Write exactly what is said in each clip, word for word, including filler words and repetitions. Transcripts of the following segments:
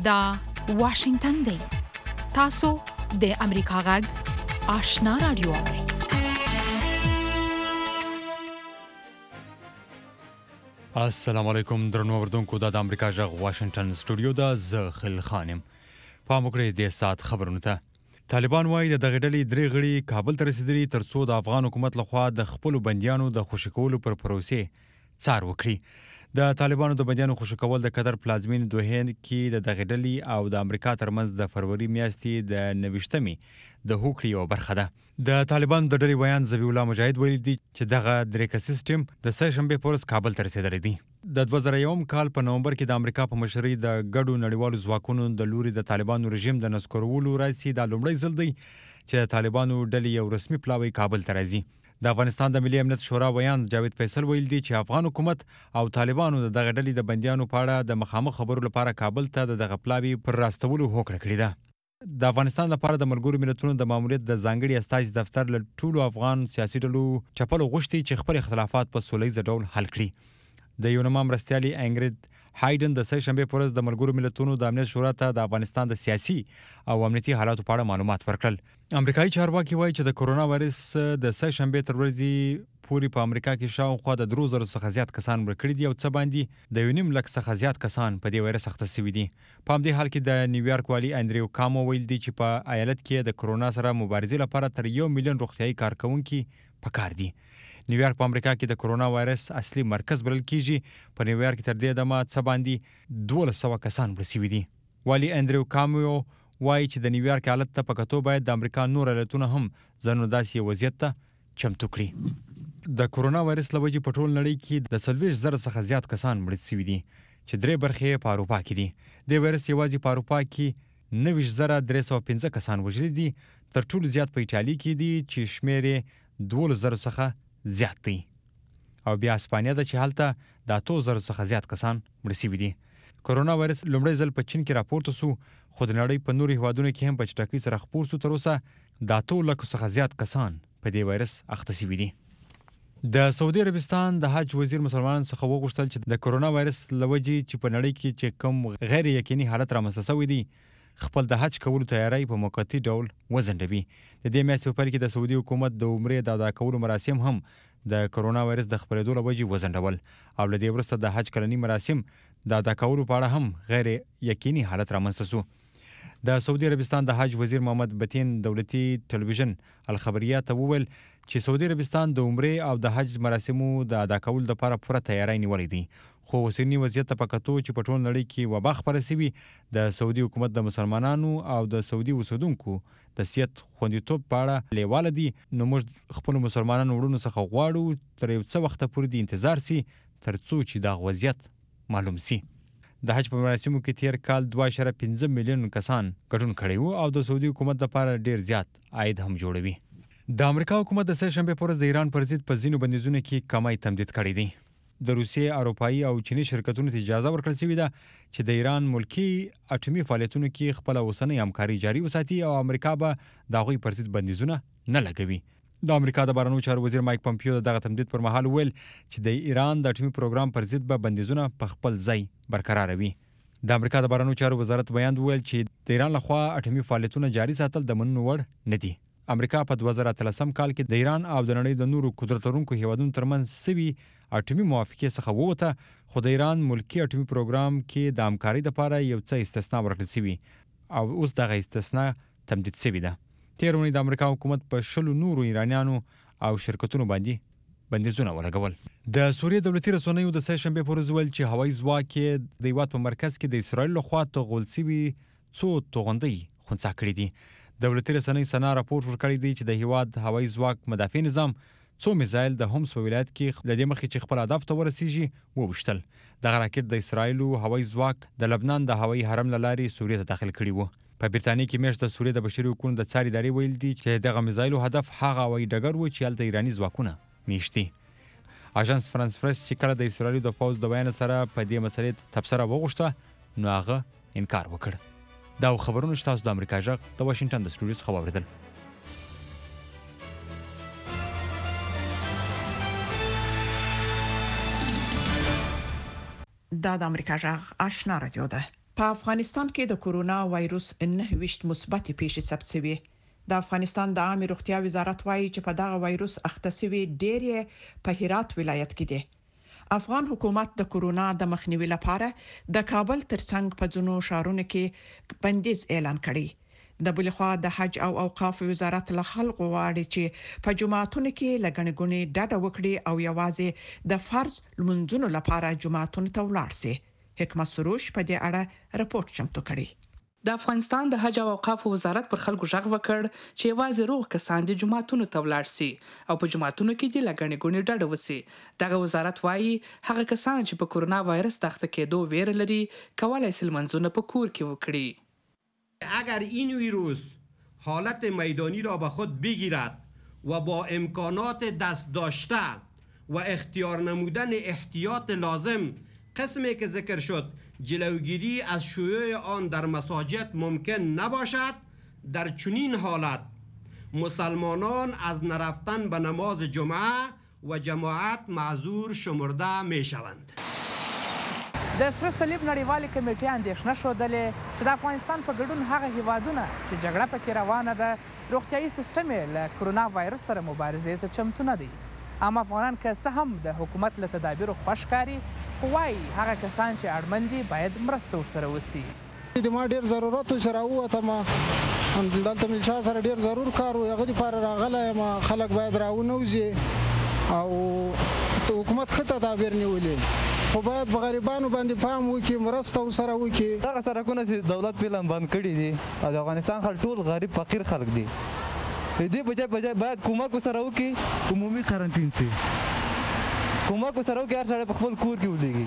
دا واشنگتن دی. تاسو د امریکا غږ آشنا رادیو. السلام علیکم درنو اوردونکو. دا د امریکا غږ واشنگتن سټوډیو دا ز خل خانم. په موږ د سات خبرونه ته طالبان وايي د دغه ډلې درې غړي کابل ته رسیدلي ترڅو د افغان حکومت لخوا د خپل بنديانو د خوشی کولو پر پروسې څار وکړي. د طالبانو د بنديانو خوشی کول د قطر پلازمین دوحه کې د دغه ډلې او د امریکا ترمنځ د فروری میاشتې د نوښتمي د هوکړې یو برخه ده. د طالبانو د ډلې ویان ذبیح الله مجاهد ویلي دي چې دغه درې سیستم د سه شنبه پورز کابل ته رسیدلی دی. د دوه زره یو کال په نومبر کې د امریکا په مشرۍ د ګډو نړیوالو ځواکونو د لوري د طالبانو رژیم د نسکورولو راځي د لومړی ځل دی چې طالبانو ډلې یو رسمي پلاوی کابل ته راځي. د افغانستان د ملي امنیت شورا ویان جاوید فیصل ویل دي چې افغان حکومت او طالبانو د دغه ډلې د بنديانو په اړه د مخامخ خبرو لپاره کابل ته د دغه پلاوی پر راستولو هوکړه کړې ده. د افغانستان لپاره د ملګرو ملتونو د ماموریت د ځانګړي استازي دفتر له ټولو افغان سیاسي ډلو چپلو غوښتي چې خپل اختلافات په سوله ییز ډول حل کړي. د یونما مرستیالي انګرید هایډن د سه شنبه پورز د ملګرو ملتونو د امنیت شورا ته د افغانستان د سیاسي او امنیتي حالاتو په اړه معلومات ورکړل. امریکایي چارواکي وایي چې د کرونا وایرس د سه شنبه تر ورځې پورې په امریکا کې شاوخوا د درو زرو څخه زیات کسان مړه کړي دي او څه باندې د یو نیم لک څخه زیات کسان په دې وایرس اخته شوي دي. په همدې حال کې د نیویارک والي انډریو کامو ویل دي چې په ایالت کې د کرونا سره مبارزې لپاره تر یو میلیون روغتیايي کارکونکي پکار دي. نیویارک په امریکا کې د کرونا وایرس اصلي مرکز بلل کیږي. په نیویارک کې تر دې دمه څه باندې دوه سوه کسان مړه شوي دي. والي انډریو کامو وایي چې د نیویارک حالت ته په کتو باید د امریکا نور ایالتونه هم ځانونه داسې وضعیت ته چمتو کړي. د کرونا وایرس له وجې په ټول نړۍ کې د څلوېښت زره څخه زیات کسان مړه شوي دي چې درې برخې یې په اروپا کې دي. د وایرس یوازې په اروپا کې نوي زره درې سوه پنځه کسان وژلي دي. تر ټولو زیات په ایټالي کې دي چې شمېر یې دولس زره څخه زیات دی او بیا اسپانیا ده چې هلته د اتو زرو څخه زیات کسان مړه شوي دي. کرونا وایرس لومړی ځل په چین کې راپورته سو خو د نړۍ په نورو هیوادونو کې هم په چټکۍ سره خپور سو. تر اوسه د اتو لکو څخه زیات کسان په دې وایرس اخته شوي دي. د سعودي عربستان د حج وزیر مسلمانانو څخه وغوښتل چې د کرونا وایرس له وجې چې په نړۍ کې چې کوم غیر یقیني حالت رامنځته شوی دی خپل د حج کولو تیاری په موقتي ډول وځنډوي. د دې میاشتې په پیل کې د سعودي حکومت د عمرې د ادا کولو مراسم هم د کرونا وایرس د خپرېدو له وجې وځنډول او له دې وروسته د حج کلني مراسم د ادا کولو په اړه هم غیر یقیني حالت رامنځته شو. د سعودي عربستان د حج وزیر محمد بتین دولتي ټلویزیون الخبریه ته وویل چې سعودي عربستان د عمرې او د حج مراسمو د ادا کولو لپاره پوره تیاری نیولې دي. خو اوسنی وضعیت ته په کتو چې په ټول نړۍ کې وبا خپره شوې د سعودي حکومت د مسلمانانو او د سعودي اوسیدونکو د صحت خوندیتوب په اړه لیواله دي نو موږ خپل مسلمانانو وروڼو څخه غواړو تر یو څه وخته پورې د انتظار سي تر څو چې دا وضعیت معلوم سي. د حج په مراسمو کې تیر کال دوه اعشاریه پنځه میلیون کسان ګډون کړی وو او د سعودي حکومت لپاره ډیر زیات عاید هم جوړوي. د امریکا حکومت د سه شنبه پر ورځ د ایران پر ضد په ځینو بندیزونو کې کمای تمدید کړی دی. د روسیې، اروپایي او چینی شرکتونو ته اجازه ورکړل شوې ده چې د ایران ملکی اټومي فعالیتونو کې خپل اوسنۍ همکاري جاري وساتي او امریکا به د هغوی پر ضد بندیزونه نه لګوي. د امریکا د بهرنیو چارو وزیر مایک پمپیو دغه تمدید پر مهال ویل چې د ایران د اټومي پروګرام پر ضد به بندیزونه په خپل ځای برقراروي. د امریکا د بهرنیو چارو وزارت بیان ویل چې د ایران لخوا اټومي فعالیتونه جاري ساتل د منلو وړ نه دي. امریکا په دوه زره اتلسم کال کې د ایران او د نړۍ د نورو قدرت لرونکو هیوادونو ترمنځ سوي اټومي موافقې څخه ووته خو د ایران ملکی اټومي پروګرام کې د همکارۍ لپاره یو څه استثنا ورکړل شوي او اوس دغه استثنا تمدید شوې ده. تېره اونۍ د امریکا حکومت په شلو نورو ایرانیانو او شرکتونو باندې بندیزونه ولګول. د سوریې دولتي رسنیو د سه شنبې پر ورځ ویل چې هوایي ځواک یې د هېواد په مرکز کې د اسرایلو لخوا توغول شوي څو توغندۍ خنثی کړي دي. دولتي رسنۍ سنا راپور ورکړی دی چې د هیواد هوایي ځواک مدافع نظام څو میزایل د هومس په ولایت کې د دې مخې چې خپل هدف ته ورسیږي وویشتل. دغه راکټ د اسرایلو هوایي ځواک د لبنان د هوایي حرم له لارې سوریې ته داخل کړي وو. په برتانیې کې میاشت د سوریې د بشري حقوقو د څار ادارې ویل دي چې دغه میزایلو هدف هغه هوایي ډګر و چې هلته ایراني ځواکونه میشتي. اژانس فرانس پریس چې کله د اسرایلو د پوځ د بیان سره په دې مسلې تبصره وغوښته نو هغه انکار وکړ. دا خبرونه چې تاسو د امریکا غږ د واشنگټن د سټوډیو څخه واوریدل. دا د امریکا غږ آشنا رادیو ده. په افغانستان کې د کورونا وایروس نه ویشت مثبت پیښې ثبت شوې. د افغانستان د عامه روغتیا وزارت وایي چې په دغه وایروس اخته شوی ډېر په هرات ولایت کې دي. افغان حکومت د کورونا د مخنیوي لپاره د کابل ترڅنګ په ځینو ښارونو کې بندیز اعلان کړی. د بلخوا د حج او اوقاف وزارت له خلکو غواړي چې په جمعاتونو کې لګڼې ګڼې ډډه وکړي او یوازې د فرض لمونځونو لپاره جمعاتونو ته ولاړ شي. حکمت سروش په دې اړه رپورت چمتو کړی. د افغانستان د حج او اوقاف وزارت پر خلکو ژغ وکړ چې یوازې روغ کسان د جمعاتونو ته ولاړ شي او په جمعاتونو کې د لګڼې ګڼې ډډه وسی. دغه وزارت وایي هغه کسان چې په کورونا وایرس د اخته کېدو ویره لري کولای شي لمونځونه په کور کې وکړي. اگر این ویروس حالت میدانی را به خود بگیرد و با امکانات دست داشته و اختیار نمودن احتیاط لازم قسمی که ذکر شد جلوگیری از شیوع آن در مساجد ممکن نباشد، در چنین حالت مسلمانان از نرفتن به نماز جمعه و جماعت معذور شمرده می شوند. د سره صلیب نړیوالې کمیټې اندېښنه ښودلې چې د افغانستان په ګډون هغه هیوادونه چې جګړه پکې روانه ده روغتیایي سیستم یې له کورونا وایرس سره مبارزې ته چمتو نه دی. عام افغانان که څه هم د حکومت له تدابیرو خوښ ښکاري خو وایي هغه کسان چې اړمن دي باید مرسته ورسره وسي. د ما ډېر ضرورت و چې راووتم دلته مې چا سره ډېر ضرور کار و هغه دپاره راغلی یم. خلک باید راونوځي او حکومت ښه تدابیر نیولي خو باید په غریبانو باندې پام وکړي مرسته ورسره وکړي. دغه سړکونه چې دولت فعلا بند کړي دي او د افغانستان خلک ټول غریب فقیر خلک دي دې بجای بجای باید کومک ورسره وکړي عمومي قرنطین شي کومک ورسره وکړي هر سړی په خپل کور کې ولېږي.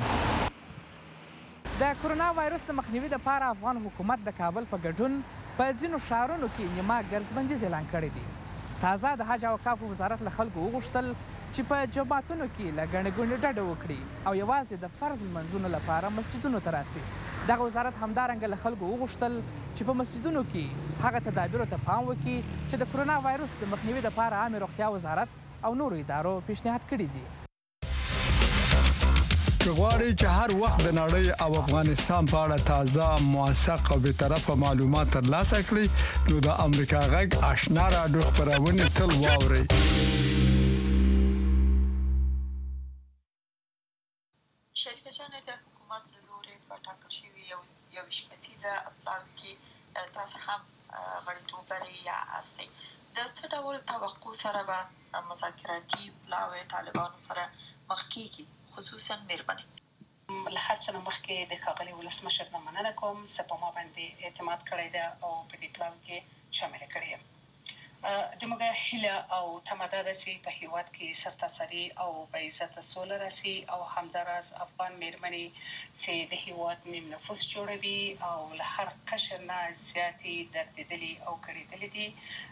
د کورونا وایرس د مخنیوي لپاره افغان حکومت د کابل په ګډون په ځینو ښارونو کې نیمه ګرځبندیز اعلان کړی دی. تازه د حج او اوقاف وزارت له خلکو وغوښتل چې په جمعاتونو کې له ګڼې ګوڼې ډډه وکړي او یوازې د فرض لمونځونو لپاره مسجدونو ته راسي. دغه وزارت همدارنګه له خلکو وغوښتل چې په مسجدونو کې هغه تدابیرو ته پام وکړي چې د کورونا وایرس د مخنیوي لپاره عامه روغتیا وزارت او نورو ادارو پیشنهاد کړي دي. که غواړئ چې هر وخت د نړۍ او افغانستان په اړه تازه موثق او بیطرفه معلومات ترلاسه کړئ نو د امریکا غږ آشنا راډیو خپرونې تل واورئ. شریفه جان د حکومت له لوري په ټاکل شوي یو یویشت کسیزه پلاوي کې تاسو هم غړیتوب لرئ یا هستئ. د څه ډول توقع سره به مذاکراتي پلاوي طالبانو سره مخ کیږي خصوصا مېرمنې؟ له هر څه نه مخکې د ښاغلي ولسمشر نه مننه کوم چې په ما باندې اعتماد کړی ده او په دې پلاوي کې شامله کړی یم. د موږ هیله او تمه ده چې په هیواد کې سرتاسري او په عزت سوله راسي او همداراز افغان مېرمنې چې د هیواد نیم نفوس جوړوي او له هر قشر نه زیاتې دردېدلې او کړېدلې دي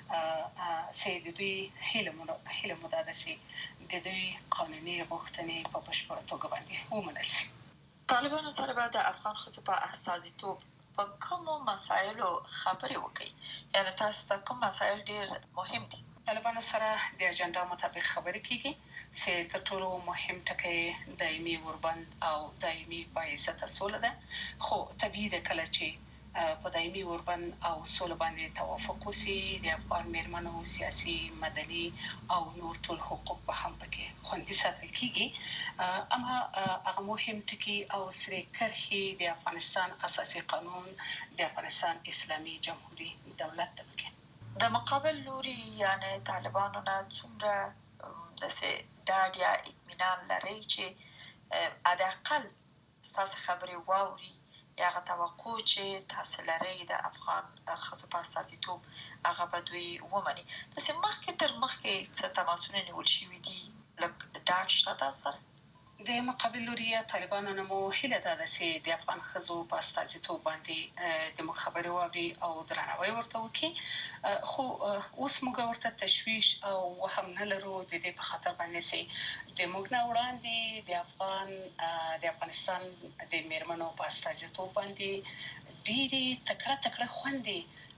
چې د دوی هیله مو دا ده چې د دوی قانوني غوښتنې په بشپړه توګه باندې ومنل شي. طالبانو سره به د افغان ښځو په استازیتوب په کومو مسایلو خبرې وکړي؟ یعنې تاسو ته کوم مسایل ډېر مهم دي؟ طالبانو سره د اجنډا مطابق خبرې کیږي چې تر ټولو مهم ټکی دایمي اوربند او دایمي باعزته سوله ده. خو طبیعي ده کله چې په دایمي اوربند او سوله باندې توافق وشي د افغان مېرمنو سیاسي مدني او نور ټول حقوق به هم پکې خوندي ساتل کیږي. اما هغه مهم ټکي او سرې کرښې د افغانستان اساسي قانون د افغانستان اسلامي جمهوري دولت ته پکې د مقابل لوري یعنی طالبانو نه څومره داسې ډاډ یا اطمینان لرئ چې حداقل ستاسو خبرې واوري یا هغه توقع چې تاسو لرئ د افغان ښځو په استازیتوب هغه به دوی ومني؟ داسې مخکې تر مخکې څه تماسونه نیول شوي دي لږ ډاډ شته تاسو سره؟ د مقابل لوري یا طالبانو نه مو هیله ده چې د افغان ښځو په استازیتوب باندې د موږ خبرې واوري او درناوی ورته وکړي. خو اوس موږ ورته تشویش او وهم نه لرو د دې په خاطر باندې چې د موږ نه وړاندې د افغان د افغانستان د مېرمنو په استازیتوب باندې ډېرې تکړه تکړه خویندې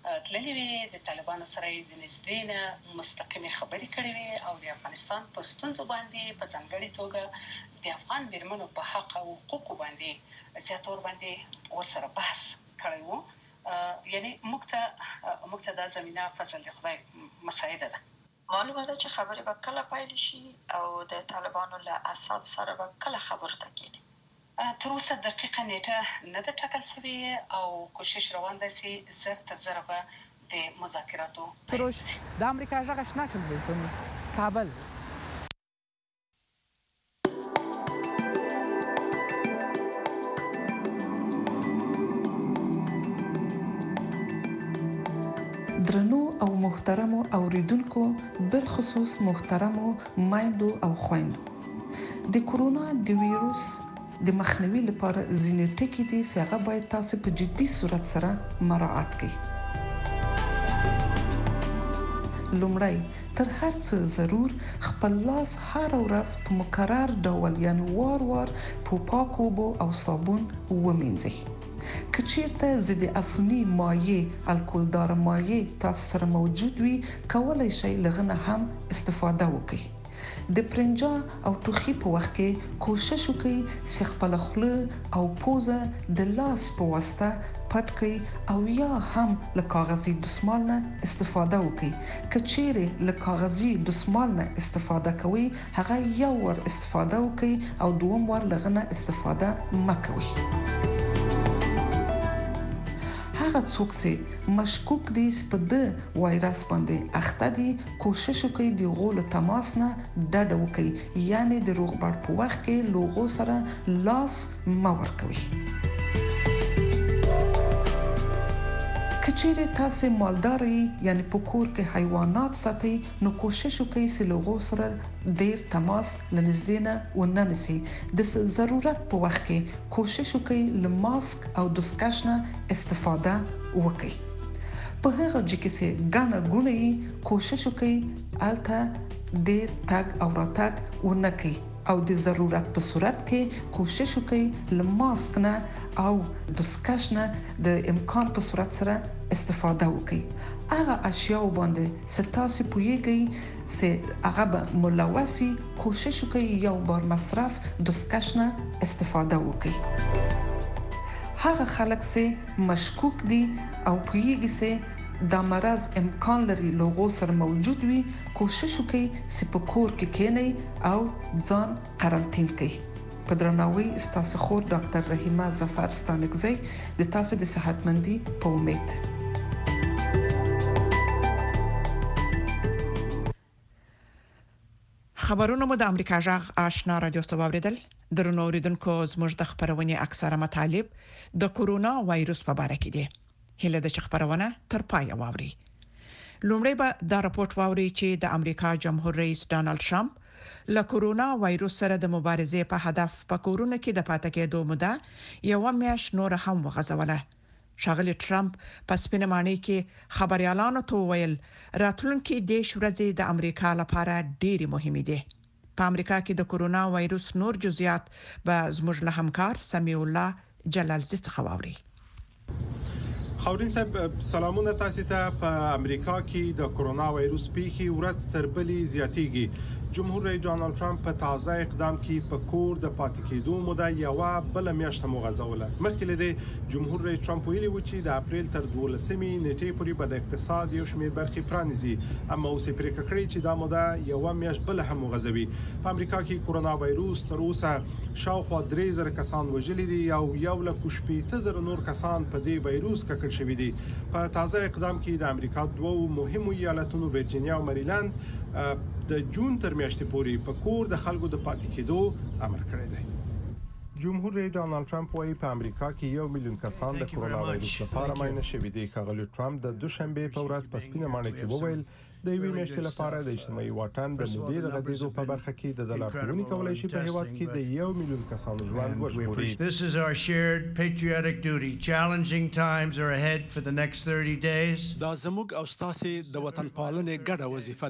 تللې وي د طالبانو سره د نږدې نه مستقیمې خبرې کړې وي او د افغانستان په ستونزو باندې په ځانګړې توګه د افغان میرمنو په حق او حقوقو باندې زیاتور باندې ورسره بحث کړی وو. یعنی موږ ته موږ ته دا زمینه فضل د خدای مساعده ده. معلومه ده چې خبرې به کله پیل شي او د طالبانو له اساس سره به کله خبرو ته کېني. تر اوسه دقیقه نیټه نه ده ټاکل شوې او کوشش روان ده چې زر تر زره به د مذاکراتو سروش د امریکا غږ آشنا تلویزیون کابل. درنو او محترمو اوریدونکو بالخصوص محترمو مایندو او خویندو د کورونا د ویروس د مخنیوي لپاره ځینې ټکي دي چې هغه باید تاسو په جدي صورت سره مراعات کړئ. لومړی تر هر څه ضرور خپل لاس هر ورځ په مکرر ډول یعنی وار وار په پاکو اوبو او صابون ومینځئ. که چیرته ضد عفوني مایع الکولدار مایع تاسو سره موجود وي کولای شئ لغنه هم استفاده وکړئ. د پرنجا او ټوخي په وخت کې کوشش وکړئ چې خپل خوله او پوزه د لاس په واسطه پټ کړئ او یا هم له کاغذي دستمال نه استفاده وکړئ. که چیرې له کاغذي دستمال نه استفاده کوئ هغه یو ور استفاده وکړئ او دوم ور لغنه استفاده مکوئ. هغه څوک چې مشکوک دي چې په د وایرس باندې اخته دي کوشش وکړي د غول تماس نه ډډه وکړي یعنی د روغبړ په وخت کې لوغو سره لاس مه ورکوي. که چیرې تاسو مالدار یعنی په کور کې حیوانات ساتئ نو کوشش وکړئ چې لوغو سره ډیر تماس لنږدې نه ونه نیسئ. د ضرورت په وخت کې کوشش وکړئ له ماسک او دستکش نه استفاده وکړئ. په هغه ځای کې چې ګڼه ګوڼه کوشش وکړئ الته ډیر تګ او راتګ ونه کړئ او د ضرورت په صورت کې کوشش وکړئ له ماسک نه او دستکش نه د امکان په صورت سره استفاده وکړئ. هغه اشیاء باندې چې تاسو پوهیږئ چې هغه به ملوثي کوشش وکړئ یو بار مصرف دستکش نه استفاده وکړئ. هغه خلک چې مشکوک دي او پوهیږي چې دا مرض امکان لري لوغو سره موجود وي کوشش وکړئ چې په کور کې کېنئ او ځان قرنطین کړئ. په درناوي ستاسو خور ډاکټر رحیمه ظفر ستانکزی د تاسو د صحتمندي په امید. خبرونه مو د امریکا غږ آشنا رادیو څخه اوریدل. درنو اوریدونکو زموږ د خبرونې اکثره مطالب د کورونا وایروس په اړه کې دي. هله د خبرونه تر پای واوري. لومړی به دا راپورټ واوري چې د امریکا جمهور رئیس ډانلډ ټرمپ له کورونا وایروس سره د مبارزې په هدف په کورونه کې د پاتې کېدو موده یو میاشت نور هم وغځوله. ښاغلی ټرمپ په سپینه معنی کې خبريالانو ته ویل راتلونکي دیش ورځې د امریکا لپاره ډېری مهمه دي. په امریکا کې د کورونا وایروس نور جزئیات به زموږ له همکار سمیع الله جلالزی څخه واوري. خاورین صاحب سلامونه تاسو ته. په امریکا کې د کورونا وایروس پیښې ورځ تر بلې زیاتېږي. جمهور رئیس ډانلډ ټرمپ په تازه اقدام کې په کور د پاتې کېدو موده یو بل میاشت موغځوله. مخکې له دې جمهور رئیس ټرمپ ویلي و چې د اپریل تر دولسمې نیټې پورې به د اقتصاد یو شمېر برخې پرانیزي، اما اوس یې پریکړه کړې چې دا موده یو میاشت بل هم موغځوي. په امریکا کې کورونا وایروس تر اوسه شاوخوا درې زره کسان وژلي دي او یو لک شپېته زره نور کسان په دې وایروس ککړ شوي دي. په تازه اقدام کې د امریکا دوه مهمو ایالتونو ورجینیا او مریلند د جون تر میاشتې پورې په کور د خلکو د پاتې کېدو امر کړی دی. جمهور رئیس ډانلډ ټرمپ وايي په امریکا کې یو میلیون کسان د کورونا وایروس لپاره معاینه شوي دي. ښاغلی ټرمپ د دوشنبه په ورځ په سپینه ماڼۍ کې وویل د یوې میاشتې لپاره د اجتماعي واټن د مودې د غځېدو په برخه کې د لارښوونې کولای شي په هیواد کې د یو میلیون کسانو ژوند وژغوري. This is our shared patriotic duty. Challenging times are ahead for the next thirty days. دا زموږ او ستاسو د وطن پالنې ګډه وظیفه ده.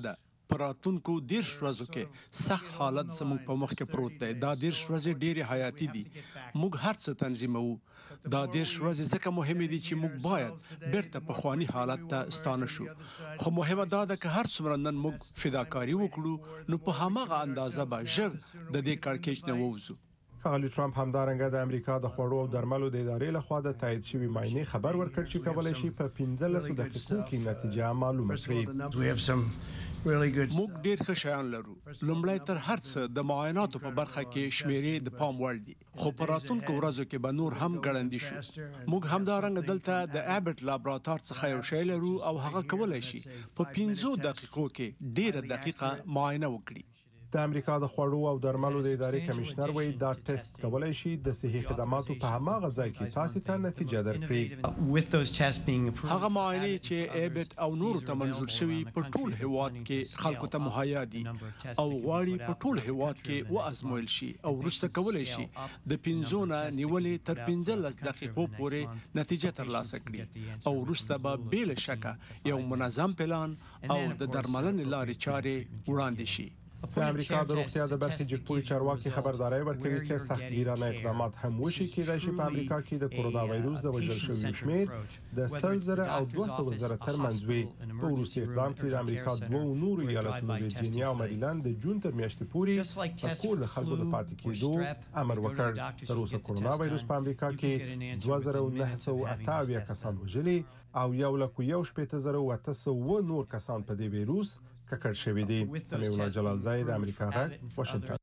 پر راتلونکو دیرش ورځو کې سخت حالت زموږ په مخ کې پروت دی. دا دیرش ورځې ډېرې حیاتي دي. موږ هر څه تنظیموو. دا دیرش ورځې ځکه مهمې دي چې موږ باید بیرته پخواني حالت ته ستانه شو. خو مهمه دا ده که هر څومره نن موږ فداکاري وکړو نو په هماغه اندازه به ژر د دې کړکېچ نه ووځو. ښاغلي ټرمپ همدارنګه د امریکا د خوړو او درملو د ادارې لخوا د تایید شوي معاینې خبر ورکړ چې کولی شي په پنځلسو دقیقو کې نتیجه معلومه کړي. موږ ډېر ښه شیان لرو. لومړی تر هر څه د معایناتو په برخه کې شمیرې د پام وړ دي، خو په راتلونکو ورځو کې به نور هم ګړندي شو. موږ همدارنګه دلته د ابټ لابراتوار څخه یو شی لرو او هغه کولی شي په پنځو دقیقو کې ډېره دقیقه معاینه وکړي. د امریکا د خوړو او درملو د ادارې کمشنر وایي دا ټیسټ کولی شي د صحي خدماتو په هماغه ځای کې تاسو ته نتیجه درکړي. هغه معاینې چې ایبټ او نورو ته منظور شوي په ټول هیواد کې خلکو ته مهیا دي او غواړي په ټول هیواد کې وازمویل شي او وروسته کولی شي د پنځو نه نیولې تر پنځلس دقیقو پورې نتیجه ترلاسه کړي او وروسته به بې له شکه یو منظم پلان او د درملنې لارې چارې وړاندې شي. د امریکا د روغتیا د برخې جګپوړي چارواکي خبرداری ورکوي چې سختګیرانه اقدامات هم وشي کېدای شي په امریکا کې د کورونا وایروس د وژل شویو شمېر د سل زره او دوه سوه زره ترمنځ وي. په وروستي اقدام کې د امریکا دوو نورو ایالتونو ویرجینیا او مریلند د جون تر میاشتې پورې په کور د خلکو د پاتې کېدو امر وکړ. تر اوسه کورونا وایروس په امریکا کې دوه زره نهه سوه اته اویا کسان وژلي او یو لک یو شپېته زره اته سوه نور کسان په دې ویروس ککړ شوي دي. سمیع الله جلالزی د امریکا غږ واشنګټن.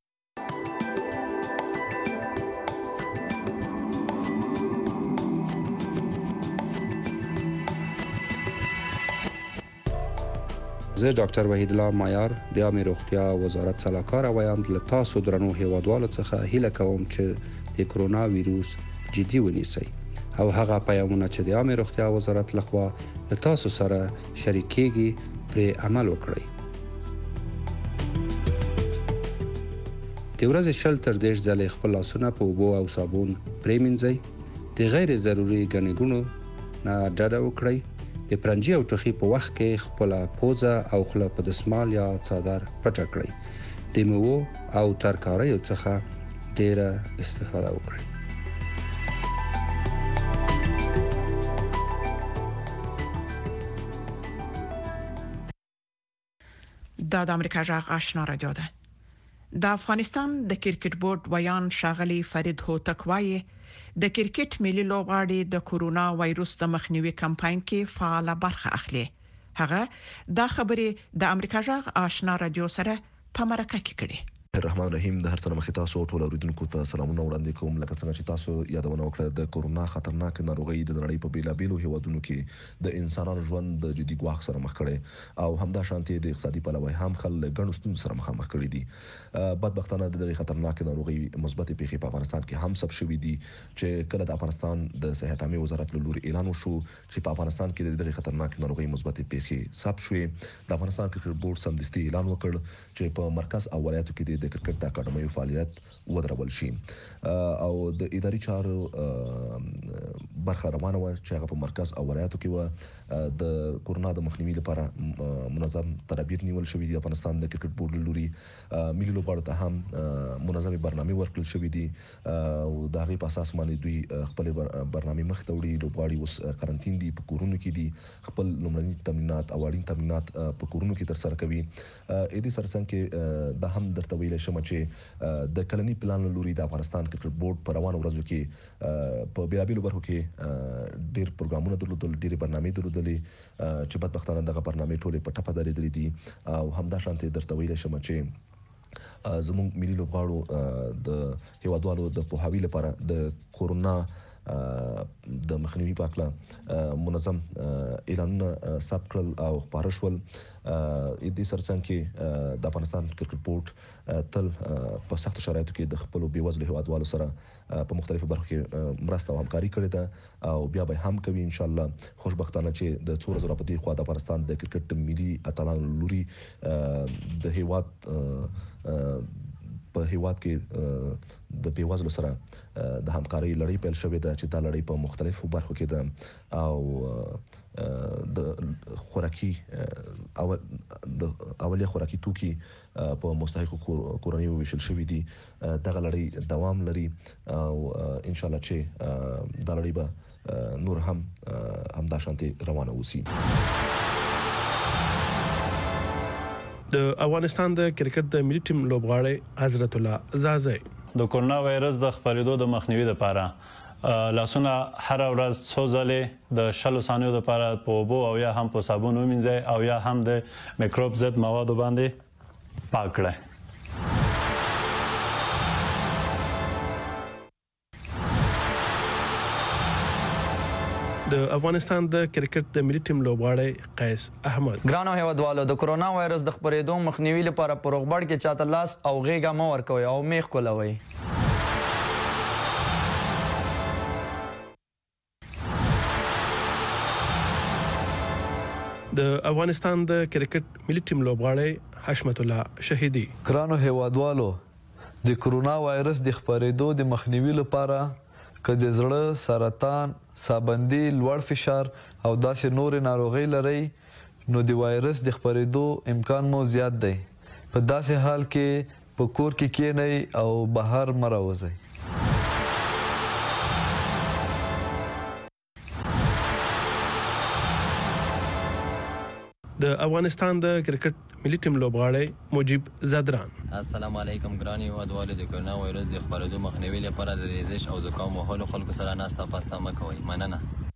زه ډاکټر وحید الله معیار د عامه روغتیا وزارت سلاکار وایم له تاسو درنو هیوادوالو څخه هیله کوم چې د کرونا ویروس جدي ونیسئ او هغه پیغامونه چې د عامه روغتیا وزارت لخوا له تاسو سره شریکېږي پرې عمل وکړئ. د ورځې شل تر دېرش ځلې خپل لاسونه په اوبو او صابون پرېمنځئ. د غیر ضروري ګڼې ګوڼو نه ډډه وکړئ. د پرنجي او ټوخي په وخت کې خپله پوزه او خوله په دستمال یا څادر پټه کړئ. د میوو او ترکاریو څخه ډېره استفاده وکړئ. دا د امریکا غږ آشنا رادیو ده. د افغانستان د کرکټ بورډ ویان شاغلي فرید هوتک وایي د کرکټ ملي لوبغاړي د کورونا وایروس د مخنیوي کمپاین کې فعال برخه اخلي. هغه دا خبره د امریکا غږ آشنا رادیو سره په مرکه کې کړي. الرحمن الرحیم. د هر څه مخې تاسو ټول اوریدونکو ته سلامونه وړاندې کوم. لکه څنګه چې تاسو یادونه وکړه د کورونا خطرناک ناروغي د نړۍ په بیلابېلو هیوادونو کې د انسانانو ژوند د جدي ګواښ سره مخ کړي او همدا شانتي د اقتصادي پلوه هم خل ګڼو ستونزو سره مخامخ کړي دي. بدبختانه د دغه خطرناک ناروغي مثبت پیښې په افغانستان کې هم ثبت شوې دي چې کله د افغانستان د صحت عامه وزارت له لوري اعلان وشو چې په افغانستان کې د دغه خطرناک ناروغي مثبت پیښې ثبت شوې، د افغانستان کرکټ بورډ سمدستي اعلان وکړ چې په مرکز او ولایتو کې د کرکټ اکاډمي فعالیت ودرول شي او د اداري چارو برخه روانه و چې هغه په مرکز او ولایتو کې و د کورونا د مخنیوي لپاره منظم تدابیر نیول شوې دي. افغانستان د کرکټ بورډ لوري ملي لوبغاړو ته هم منظمه برنامه ورکړل شوې دي او د هغې په اساس باندې دوی خپل برنامه مخ ته وړي. لوبغاړي اوس قرنټین دي، په کورونو کې دي، خپل لومړني تمرینات او اړین تمرینات په کورونو کې ترسره کوي. اې دې سرڅنګ کې دا هم درته ویل شم چې د کلنی پلان لوري د افغانستان کرکټ بورډ په روانو ورځو کې په بیلابېلو برخو کې ډېر پروګرامونه درلودل، ډېرې برنامې درلودلې چې بدبختانه دغه برنامې ټولې په ټپه درېدلې دي او همدا شانتي درته ویلی شم چې زموږ ملي لوبغاړو د هیوادوالو د پوهاوي لپاره د کورونا د مخنیوي په اړه منظم اعلانونه ثبت کړل او خپاره شول. دې سرڅنګ کې د افغانستان کرکټ بورډ تل په سختو شرایطو کې د خپلو بېوزلو هیوادوالو سره په مختلفو برخو کې مرسته او همکاري کړې ده او بیا به هم کوي ان شاء الله. خوشبختانه چې د څو ورځو راپدې خوا د افغانستان د کرکټ ملي اتلانو لوري د هیواد په هیواد کې د بیوزلو سره د همکارۍ لړۍ پیل شوې ده چې دا لړۍ په مختلفو برخو کې ده او د خوراکي او د اولیه خوراکي توکي په مستحقو کورنیو ویشل شوې دي. دغه لړۍ دوام لري او ان شاء الله چې دا لړۍ به نور هم همدا شانتي روانه وسی. د افغانستان د کرکټ د ملي ټیم لوبغاړی حضرت الله زازی د کورونا وایرس د خپرېدو د مخنیوي لپاره لاسونه هر ورځ څو ځلې د شلو ثانیو لپاره په اوبو او یا هم په صابون ومینځئ او یا هم د میکروب ضد موادو باندې پاک کړئ. د افغانستان د کرکټ د ملي ټیم لوبغاړی قیس احمد ګرانو هیوادوالو د کورونا وایرس د خپرېدو مخنیوي لپاره په روغبړ کې چاته لاس او غېږه مه ورکوئ او میخ کولوئ. د افغانستان د کرکټ ملي ټیم لوبغاړی حشمت الله شهیدي ګرانو هیوادوالو د کورونا وایرس د خپرېدو د مخنیوي لپاره که د زړه، سرطان، سابندي، لوړ فشار او داسې نورې ناروغۍ لرئ نو د وایرس د خپرېدو امکان مو زیات دی. په داسې حال کې په کور کې کینئ او بهر مه راوځئ. د افغانستان د کرکټ ملي ټیم لوبغاړی مجيب زادران السلام علیکم ګراني هیوادوالو د کورونا وایرس د خپرېدو مخنیوي لپاره د ریزش او زکام وهلو خلکو سره ناسته پاسته مه کوئ. مننه.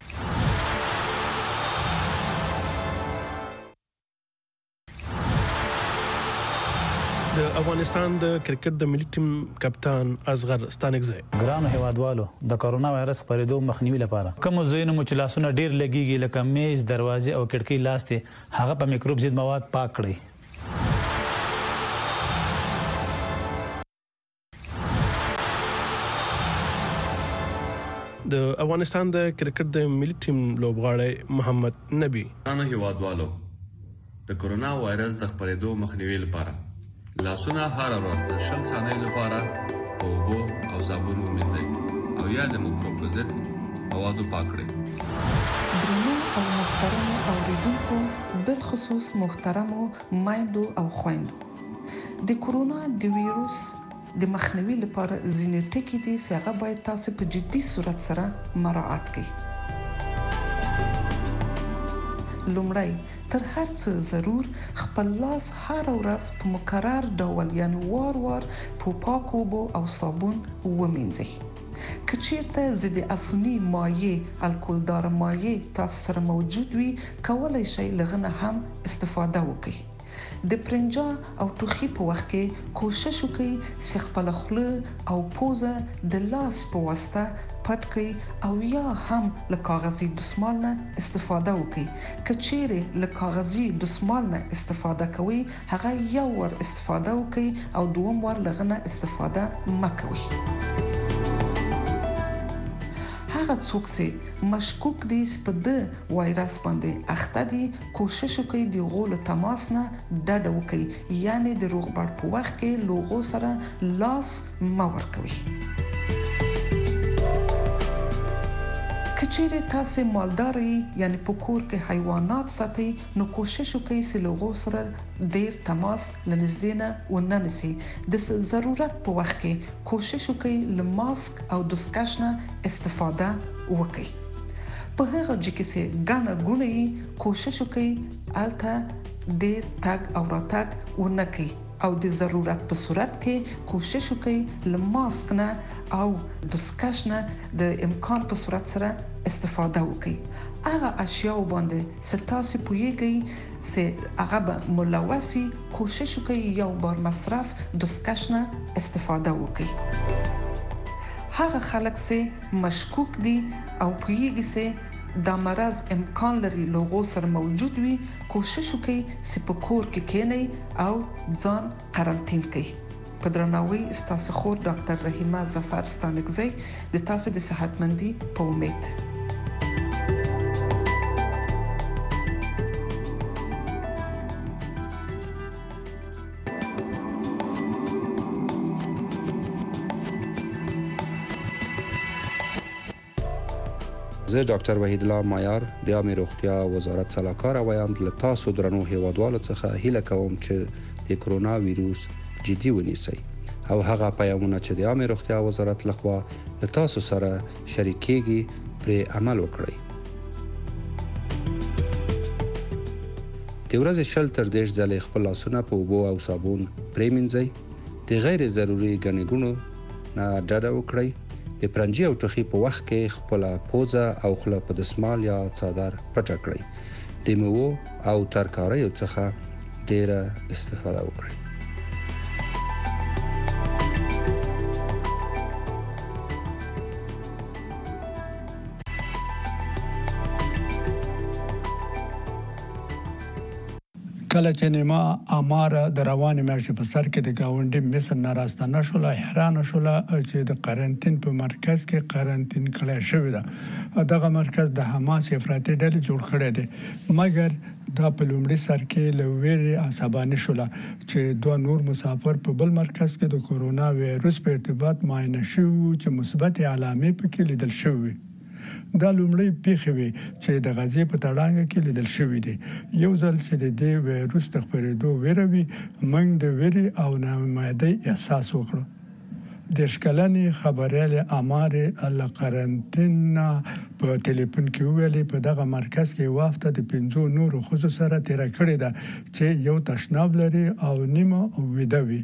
د افغانستان د کرکټ د ملي ټیم کپتان اصغر ستانکزی ګرانو هیوادوالو د کورونا وایرس خپرېدو مخنیوي لپاره کوم ځایونه مو چې لاسونه ډیر لګیږي لکه میز، دروازې او کړکۍ لاستې هغه په میکروب ضد مواد پاک کړئ. د افغانستان د کرکټ د ملي ټیم لوبغاړی محمد نبی ګرانو هیوادوالو د کورونا وایرس د خپرېدو مخنیوي لپاره لاسونه هر ورځ د شل ثانیو لپاره په اوبو او صابون ومینځئ او یا د میکروب ضد موادو پاک کړئ. درنو او محترمو اوریدونکو، بالخصوص محترمو میندو او خویندو، د کورونا د ویروس د مخنیوي لپاره ځینې ټکي دي چې هغه باید تاسو په جدي صورت سره مراعات کړئ. لومړی تر هر څه ضرور خپل لاس هر ورځ په مکرر ډول یعنی وار وار په پاکو اوبو او صابون ومینځئ. که چیرته ضد عفوني مایع الکولدار مایع تاسو سره موجود وي، کولای شئ له هغه هم استفاده وکړئ. د پرنجا او ټوخي په وخت کې کوشش وکړئ چې خپل خوله او پوزه د لاس په واسطه پټ کړئ او یا هم له کاغذي دستمال نه استفاده وکړئ. که چیرې له کاغذي دستمال نه استفاده کوئ، هغه یو ور استفاده وکړئ او دوم ور له هغه نه استفاده مه کوئ. هغه څوک چې مشکوک دي چې په د وایرس باندې اخته دي، کوشش وکړي د هغو له تماس نه ډډه وکړي، یعنی د روغبړ په وخت کې له هغو سره لاس مه ورکوي. که چیرې تاسو مالدار یې یعنی په کور کې حیوانات ساتئ، نو کوشش وکړئ چې له هغو سره ډیر تماس له نږدې نه ونه نیسئ. د ضرورت په وخت کې کوشش وکړئ له ماسک او دستکش نه استفاده وکړئ. په هغه ځای کې چې ګڼه ګوڼه یې کوشش وکړئ هلته ډیر تګ او راتګ ونه کړئ او د ضرورت په صورت کې کوشش وکړئ له ماسک نه او دستکش نه د امکان په صورت سره استفاده وکړئ. هغه اشیاء باندې چې تاسو پوهیږئ چې هغه به ملوث وي، کوشش وکړئ یو بار مصرف دستکش نه استفاده وکړئ. هغه خلک چې مشکوک دي او پوهیږي چې دا مرض امکان لري لوغو سره موجود وي، کوشش وکړئ چې په کور کې کېنئ او ځان قرنطین کړئ. په درناوي ستاسو خور ډاکټر رحیمه ظفر ستانکزی د تاسو د صحتمندي په امید. زه ډاکټر وحید الله مایار د عامه روغتیا وزارت سلاکار وایم له تاسو درنو هیوادوالو څخه هیله کوم چې د کرونا ویروس جدي ونیسئ او هغه پیغامونه چې د عامه روغتیا وزارت لخوا له تاسو سره شریکېږي پرې عمل وکړئ. د ورځې شل تر دېرش ځلې خپل لاسونه په اوبو او صابون پرېمنځئ. د غیر ضروري ګڼې ګوڼو نه ډډه وکړئ. د پرنجي او ټوخي په وخت کې خپل پوزه او خوله په دسمال یا څادر پټه کړئ. د میوو او ترکاریو څخه ډیره استفاده وکړئ. کله چې نیمه اماره د روانې میاشتې په سر کې د گاونډي مصر نه راستنه شوله، حیرانه شوله چې د قرنطین په مرکز کې قرنطین کړی شوی ده. دغه مرکز د حماس افراطي ډلې جوړ کړی دی، مګر دا په لومړي سر کې له ویرې عصباني شوله چې دوه نور مسافر په بل مرکز کې د کورونا وایروس په ارتباط معاینه شوي چې مثبت علامې پکې لیدل شوي. دا لومړی پیښې وي چې د غزې په تړانګه کې لیدل شوې دي. یو ځل چې د دې وایروس د خپرېدو ویره وي، موږ د ویرې او ناامیدۍ احساس وکړو. دېرش کلنې خبریالې امارې له قرنطین په ټلیفون کې وویلې په دغه مرکز کې یوه هفته د پنځو نورو ښځو سره تېره کړې ده چې یو تشناب لري او نیمه ویده وي.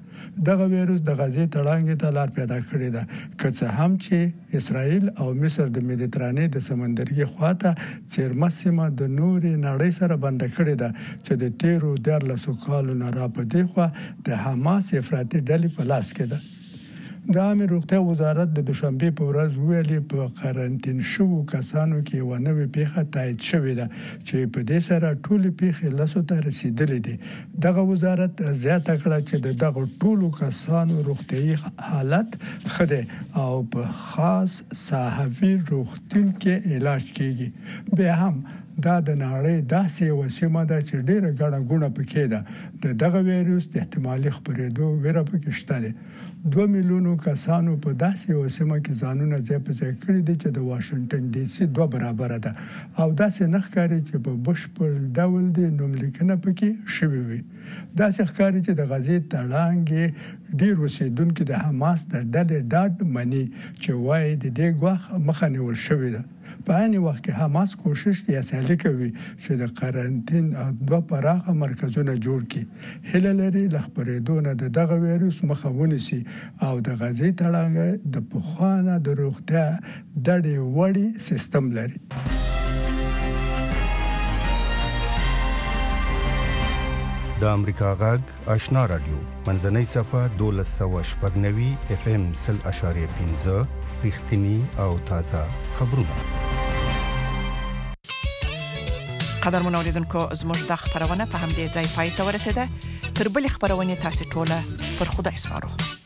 دغه وایروس د غزې تړانګې ته لار پیدا کړې ده، که څه هم چې اسرائیل او مصر د مدیترانې د سمندرګي خواته څیرمه سیمه د نورې نړۍ سره بنده کړې ده چې د تیرو دیارلسو کالو نه را په دې خوا د حماس افراطي ډلې په لاس کې ده. د عامه روغتیا وزارت د دوشنبه په ورځ ویلي په قرنطین شوو کسانو کې یو نوې پیښه تایید شوې ده چې په دې سره ټولې پیښې لسو ته رسیدلې دي. دغه وزارت زیاته کړه چې دغه ټولو کسانو روغتیايي حالت ښه دی او په خاص صحوي روغتون کې علاج کیږي. بیا هم دا د نړۍ داسې یوه سیمه ده چې ډیره ګڼه ګوڼه پکې ده. د دغه وایروس د احتمالي خپرېدو ویره پکې شته ده. دوه میلیونو کسانو په داسې یوه سیمه کې ځانونه ځای په ځای کړي دي چې د واشنګټن ډي سي دوه برابره ده او داسې نه ښکاري چې په بشپړ ډول د نوملیکنه پکې شوې وي. داسې ښکاري چې د غزې تړانګې ډیر اوسیدونکي د حماس د ډلې ډاډ مني چې وایي د دې ګواښ مخه نیول شوې ده. په عین وخت کې حماس کوشش یا سیالي کوي چې د قرنطین دوه پراخه مرکزونه جوړ کړي. هیله لري له خپرېدو نه د دغه وایروس مخه ونیسي او د غزې تړانګه د پخوانه د روغتیا ډډې وړې سیستم لري. د امریکا غږ آشنا رادیو منځنۍ صفه دولس سوه شپږ نوي اف ام سل اشاریه پنځه رښتینی او تازه خبرونه. قدرمن اوریدونکو، زموږ د خبرونه په همدې ځای پای ته ورسېده. تر بلې خبرونه تاسو ټوله پر خدای سپارو.